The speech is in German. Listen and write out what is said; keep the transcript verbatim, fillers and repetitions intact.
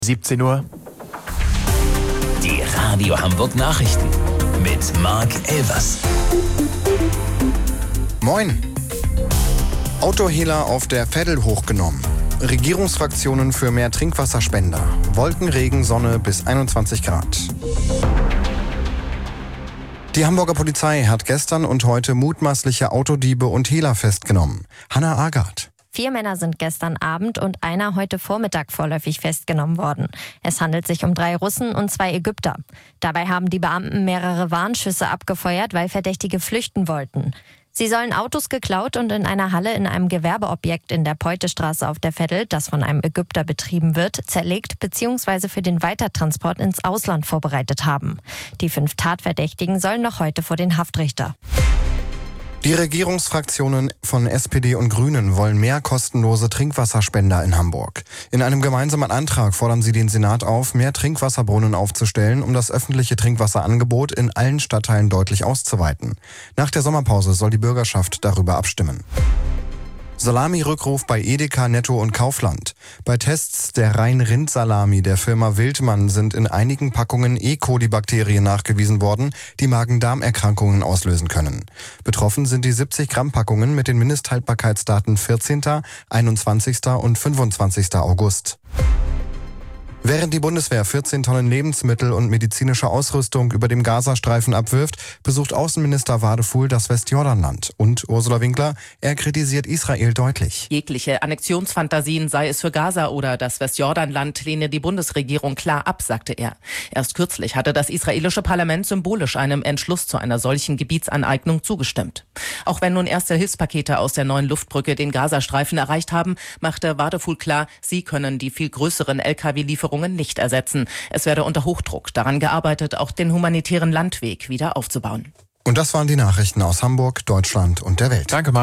siebzehn Uhr. Die Radio Hamburg Nachrichten mit Marc Elvers. Moin. Autohehler auf der Veddel hochgenommen. Regierungsfraktionen für mehr Trinkwasserspender. Wolken, Regen, Sonne bis einundzwanzig Grad. Die Hamburger Polizei hat gestern und heute mutmaßliche Autodiebe und Hehler festgenommen. Hannah Agard. Vier Männer sind gestern Abend und einer heute Vormittag vorläufig festgenommen worden. Es handelt sich um drei Russen und zwei Ägypter. Dabei haben die Beamten mehrere Warnschüsse abgefeuert, weil Verdächtige flüchten wollten. Sie sollen Autos geklaut und in einer Halle in einem Gewerbeobjekt in der Peutestraße auf der Veddel, das von einem Ägypter betrieben wird, zerlegt bzw. für den Weitertransport ins Ausland vorbereitet haben. Die fünf Tatverdächtigen sollen noch heute vor den Haftrichter. Die Regierungsfraktionen von S P D und Grünen wollen mehr kostenlose Trinkwasserspender in Hamburg. In einem gemeinsamen Antrag fordern sie den Senat auf, mehr Trinkwasserbrunnen aufzustellen, um das öffentliche Trinkwasserangebot in allen Stadtteilen deutlich auszuweiten. Nach der Sommerpause soll die Bürgerschaft darüber abstimmen. Salami-Rückruf bei Edeka, Netto und Kaufland. Bei Tests der Rhein-Rind-Salami der Firma Wildmann sind in einigen Packungen E. coli-Bakterien nachgewiesen worden, die Magen-Darm-Erkrankungen auslösen können. Betroffen sind die siebzig Gramm Packungen mit den Mindesthaltbarkeitsdaten vierzehnten, einundzwanzigsten und fünfundzwanzigsten August. Während die Bundeswehr vierzehn Tonnen Lebensmittel und medizinische Ausrüstung über dem Gazastreifen abwirft, besucht Außenminister Wadefuhl das Westjordanland. Und Ursula Winkler, er kritisiert Israel deutlich. Jegliche Annexionsfantasien, sei es für Gaza oder das Westjordanland, lehne die Bundesregierung klar ab, sagte er. Erst kürzlich hatte das israelische Parlament symbolisch einem Entschluss zu einer solchen Gebietsaneignung zugestimmt. Auch wenn nun erste Hilfspakete aus der neuen Luftbrücke den Gazastreifen erreicht haben, machte Wadefuhl klar, sie können die viel größeren L K W-Lieferungen nicht ersetzen. Es werde unter Hochdruck daran gearbeitet, auch den humanitären Landweg wieder aufzubauen. Und das waren die Nachrichten aus Hamburg, Deutschland und der Welt. Danke, Marc.